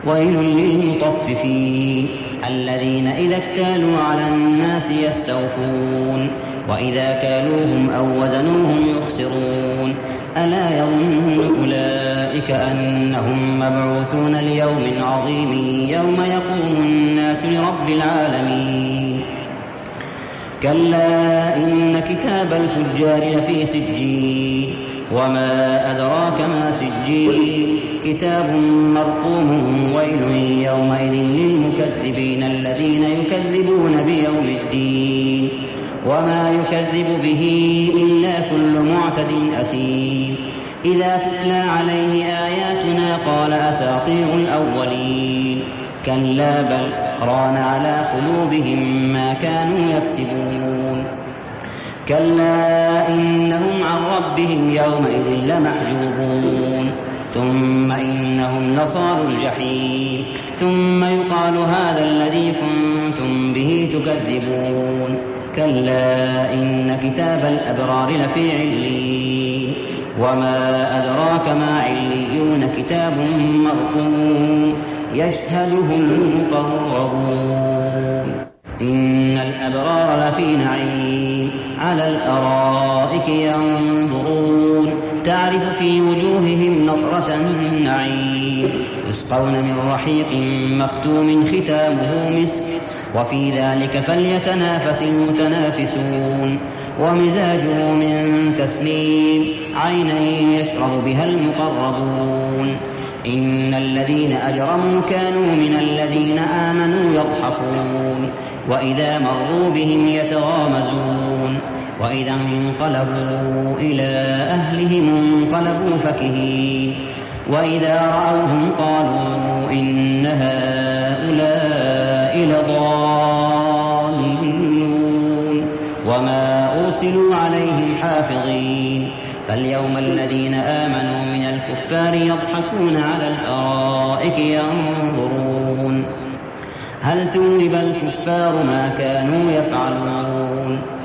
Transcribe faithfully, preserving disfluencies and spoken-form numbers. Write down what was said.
ويل للمطففين الذين إذا اكتالوا على الناس يستوفون وإذا كالوهم أو وزنوهم يخسرون ألا يظن أولئك أنهم مبعوثون ليوم عظيم يوم يقوم الناس لرب العالمين كلا إن كتاب الفجار لفي سجين وما أدراك ما سجين كتاب مرقوم ويل يومئذ للمكذبين الذين يكذبون بيوم الدين وما يكذب به إلا كل معتد أثيم إذا تتلى عليه آياتنا قال أساطير الأولين كلا بل ران على قلوبهم ما كانوا يكسبون كلا إنهم عن ربهم يومئذ لمحجوبون ثم إنهم لصالوا الجحيم ثم يقال هذا الذي كنتم به تكذبون كلا إن كتاب الأبرار لفي عليين وما أدراك ما عليون كتاب مرقوم يشهده المقربون إن الأبرار لفي نعيم على الأرائك ينظرون تعرف في وجوههم نضرة النعيم يسقون من رحيق مختوم ختامه مسك وفي ذلك فليتنافس المتنافسون ومزاجه من تسنيم عينا يشرب بها المقربون إن الذين أجرموا كانوا من الذين آمنوا يضحكون وإذا مروا بهم يتغامزون وإذا انقلبوا إلى أهلهم انقلبوا فكهين وإذا رأوهم قالوا إن هؤلاء لضالون وما أرسلوا عليهم حافظين فاليوم الذين آمنوا من الكفار يضحكون على الأرائك ينظرون هل ثوب الكفار ما كانوا يفعلون